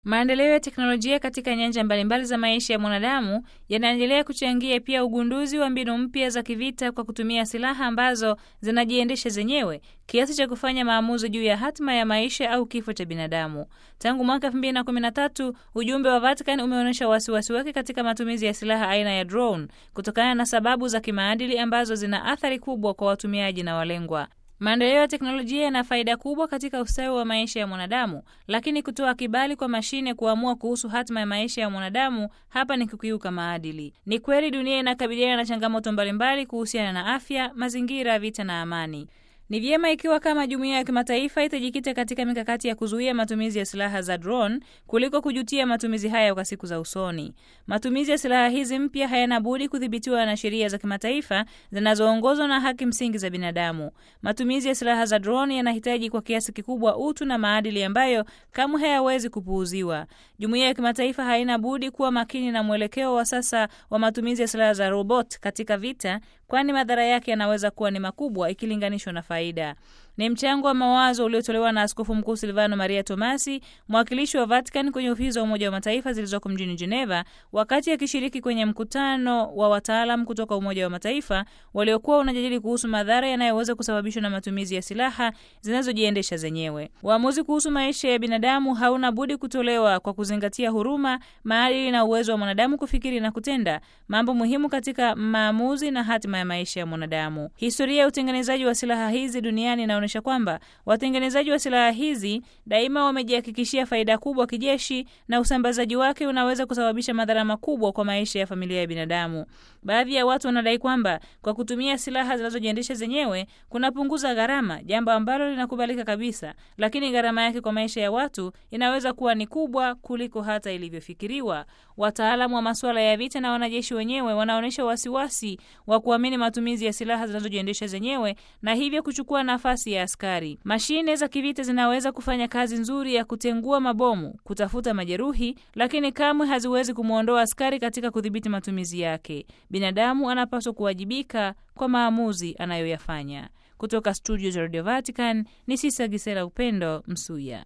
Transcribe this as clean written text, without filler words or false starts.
Maendeleo ya teknolojia katika nyanja mbalimbali za maisha ya mwanadamu yanaendelea kuchangia pia ugunduzi wa mbinu mpya za kivita kwa kutumia silaha ambazo zinajiendesha zenyewe kiasi cha kufanya maamuzi juu ya hatima ya maisha au kifo cha binadamu. Tangu mwaka 2013, ujumbe wa Vatican umeonyesha wasiwasi wake katika matumizi ya silaha aina ya drone kutokana na sababu za kimaadili ambazo zina athari kubwa kwa watumiaji na walengwa. Maendeleo ya teknolojia yana faida kubwa katika ustawi wa maisha ya mwanadamu, lakini kutoa kibali kwa mashine kuamua kuhusu hatima ya maisha ya mwanadamu, hapa ni kukiuka maadili. Ni kweli dunia inakabiliana na changamoto mbalimbali kuhusiana na afya, mazingira, vita na amani. Ni vyema ikiwa kama jumuiya ya kimataifa itajikita katika mikakati ya kuzuia matumizi ya silaha za drone kuliko kujutia matumizi haya kwa siku za usoni. Matumizi ya silaha hizi mpya hayana budi kudhibitiwa na sheria za kimataifa zinazoongozwa na haki msingi za binadamu. Matumizi ya silaha za drone yanahitaji kwa kiasi kikubwa utu na maadili ambayo kamwe hayawezi kupuuziwa. Jumuiya ya kimataifa haina budi kuwa makini na mwelekeo wa sasa wa matumizi ya silaha za robot katika vita, kwani madhara yake yanaweza kuwa ni makubwa ikilinganishwa na faida. Ni mchango wa mawazo uliotolewa na Askofu Mkuu Silvano Maria Tomasi, mwakilishi wa Vatican kwenye ofisi za Umoja wa Mataifa zilizoko mjini Geneva, wakati akishiriki kwenye mkutano wa wataalamu kutoka Umoja wa Mataifa waliokuwa wanajadili kuhusu madhara yanayoweza kusababishwa na matumizi ya silaha zinazojiendesha zenyewe. Uamuzi kuhusu maisha ya binadamu hauna budi kutolewa kwa kuzingatia huruma, maadili na uwezo wa mwanadamu kufikiri na kutenda, mambo muhimu katika maamuzi na hatima ya maisha ya mwanadamu. Historia ya utengenezaji wa silaha hizi duniani inaonyesha kwamba watengenezaji wa silaha hizi daima wamejihakikishia faida kubwa kijeshi, na usambazaji wake unaweza kusababisha madhara makubwa kwa maisha ya familia ya binadamu. Baadhi ya watu wanadai kwamba kwa kutumia silaha zinazojiendesha zenyewe kunapunguza gharama, jambo ambalo linakubalika kabisa, lakini gharama yake kwa maisha ya watu inaweza kuwa ni kubwa kuliko hata ilivyofikiriwa. Wataalamu wa masuala ya vita na wanajeshi wenyewe wanaonyesha wasiwasi wa kuamini matumizi ya silaha zinazojiendesha zenyewe na hivyo kuchukua nafasi ya askari. Mashine za kivita zinaweza kufanya kazi nzuri ya kutengua mabomu, kutafuta majeruhi, lakini kamwe haziwezi kumuondoa askari katika kudhibiti matumizi yake. Binadamu anapaswa kuwajibika kwa maamuzi anayoyafanya. Kutoka studio za Radio Vatican ni Sisa Gisela Upendo Msuya.